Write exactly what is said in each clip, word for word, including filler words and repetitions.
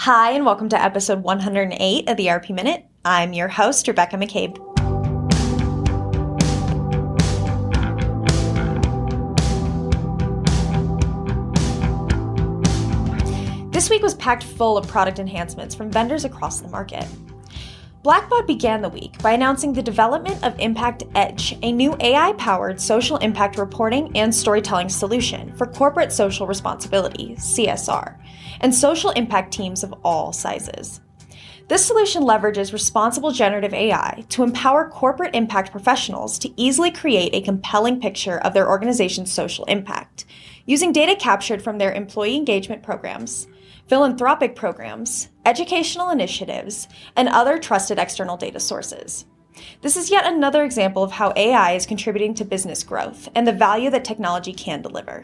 Hi, and welcome to episode one hundred eight of the E R P Minute. I'm your host, Rebecca McCabe. This week was packed full of product enhancements from vendors across the market. Blackbaud began the week by announcing the development of Impact Edge, a new A I-powered social impact reporting and storytelling solution for corporate social responsibility, C S R, and social impact teams of all sizes. This solution leverages responsible generative A I to empower corporate impact professionals to easily create a compelling picture of their organization's social impact, using data captured from their employee engagement programs, philanthropic programs, educational initiatives, and other trusted external data sources. This is yet another example of how A I is contributing to business growth and the value that technology can deliver.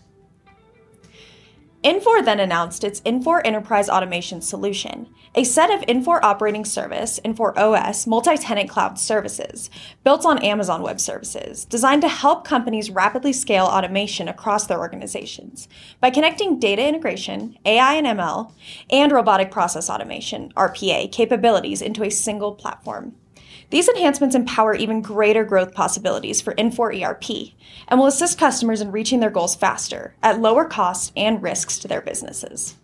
Infor then announced its Infor Enterprise Automation Solution, a set of Infor Operating Service, Infor O S, multi-tenant cloud services built on Amazon Web Services, designed to help companies rapidly scale automation across their organizations by connecting data integration, A I and M L, and robotic process automation, R P A, capabilities into a single platform. These enhancements empower even greater growth possibilities for Infor E R P and will assist customers in reaching their goals faster, at lower costs and risks to their businesses.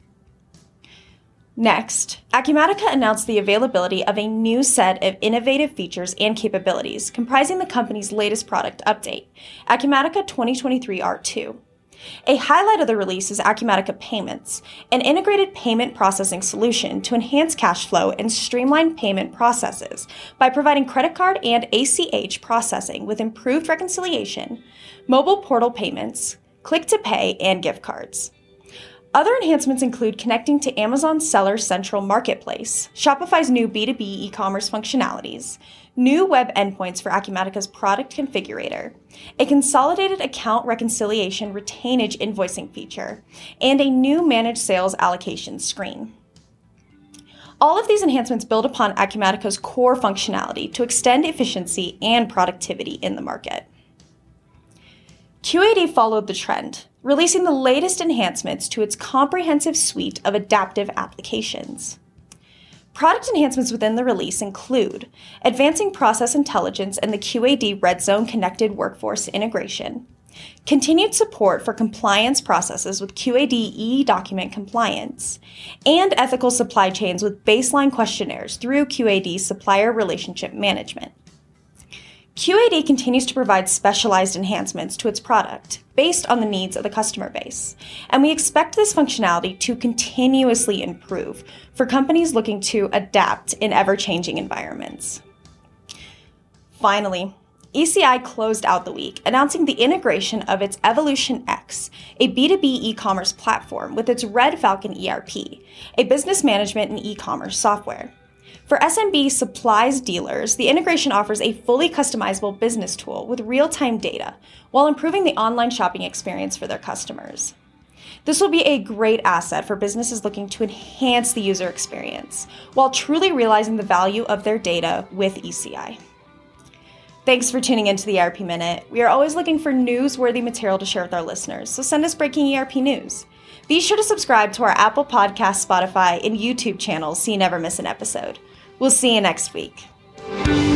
Next, Acumatica announced the availability of a new set of innovative features and capabilities comprising the company's latest product update, Acumatica twenty twenty-three R two. A highlight of the release is Acumatica Payments, an integrated payment processing solution to enhance cash flow and streamline payment processes by providing credit card and A C H processing with improved reconciliation, mobile portal payments, click-to-pay, and gift cards. Other enhancements include connecting to Amazon Seller Central Marketplace, Shopify's new B two B e-commerce functionalities, new web endpoints for Acumatica's product configurator, a consolidated account reconciliation retainage invoicing feature, and a new managed sales allocation screen. All of these enhancements build upon Acumatica's core functionality to extend efficiency and productivity in the market. Q A D followed the trend, releasing the latest enhancements to its comprehensive suite of adaptive applications. Product enhancements within the release include advancing process intelligence and the Q A D Red Zone connected workforce integration, continued support for compliance processes with Q A D e-document compliance, and ethical supply chains with baseline questionnaires through Q A D supplier relationship management. Q A D continues to provide specialized enhancements to its product based on the needs of the customer base, and we expect this functionality to continuously improve for companies looking to adapt in ever-changing environments. Finally, E C I closed out the week announcing the integration of its Evolution X, a B two B e-commerce platform, with its Red Falcon E R P, a business management and e-commerce software. For S M B supplies dealers, the integration offers a fully customizable business tool with real-time data while improving the online shopping experience for their customers. This will be a great asset for businesses looking to enhance the user experience while truly realizing the value of their data with E C I. Thanks for tuning into the E R P Minute. We are always looking for newsworthy material to share with our listeners, so send us breaking E R P news. Be sure to subscribe to our Apple Podcasts, Spotify, and YouTube channels so you never miss an episode. We'll see you next week.